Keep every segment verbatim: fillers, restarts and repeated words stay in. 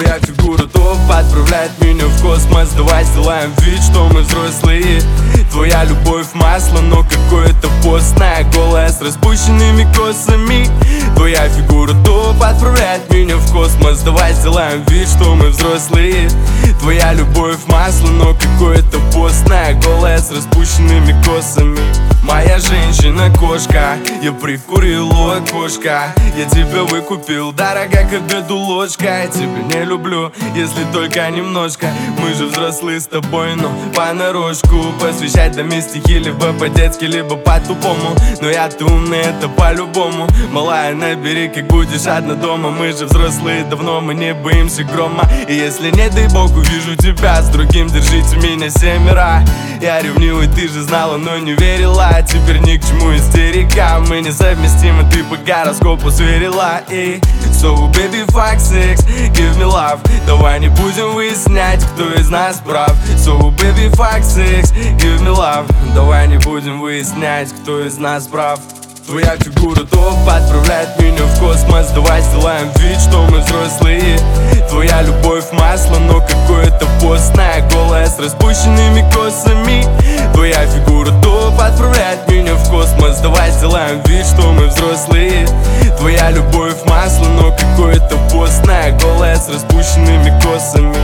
Твоя фигура топ, отправляет меня в космос. Давай сделаем вид, что мы взрослые. Твоя любовь масло, но какое-то постное, голая с распущенными косами. Твоя фигура топ, отправляет меня в космос. Давай сделаем вид, что мы взрослые. Твоя любовь масло, но какое-то постное, голая с распущенными косами. Моя женщина-кошка, я прикурил у окошка. Я тебя выкупил, дорога, к обеду ложка. Я тебя не люблю, если только немножко. Мы же взрослые с тобой, но понарошку. Посвящать доме стихи либо по-детски, либо по-тупому. Но я-то умный, это по-любому. Малая, набери, как будешь одна дома. Мы же взрослые давно, мы не боимся грома. И если не дай бог увижу тебя с другим, держите меня семеро. Я ревнивый, ты же знала, но не верила. Теперь ни к чему истерика. Мы несовместимы, ты по гороскопу сверила. И so baby fuck sex, give me love. Давай не будем выяснять, кто из нас прав. So baby fuck sex, give me love. Давай не будем выяснять, кто из нас прав. Твоя фигура топ, отправляет меня в космос. Давай сделаем вид, что мы взрослые. Твоя любовь масло, но какое-то постное, голая с распущенными косами. Твоя фигура топ, отправляет меня в космос. Давай сделаем вид, что мы взрослые. Твоя любовь масло, но какое-то постное, голая с распущенными косами.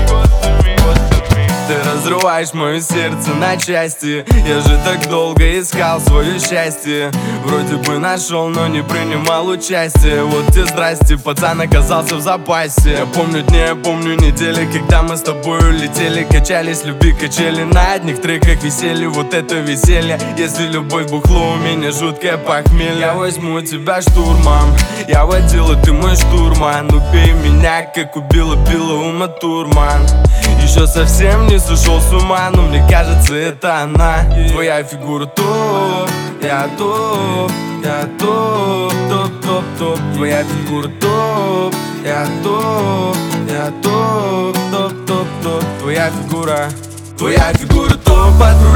Ты разрываешь мое сердце на части. Я же так долго искал свое счастье. Вроде бы нашел, но не принимал участие. Вот тебе здрасте, пацан оказался в запасе. Я помню дни, я помню недели, когда мы с тобой улетели. Качались любви, качели на одних треках висели. Вот это веселье. Если любовь бухло, у меня жуткое похмелье. Я возьму тебя штурмом. Я водила, ты мой штурман. Убей меня, как убила пила Ума Турман. Еще совсем не сошел с ума, но мне кажется, это она. Твоя фигура топ, я топ, я топ, топ, топ, топ. Твоя фигура топ, я топ, я топ, топ, топ, топ. Твоя фигура, твоя фигура топ.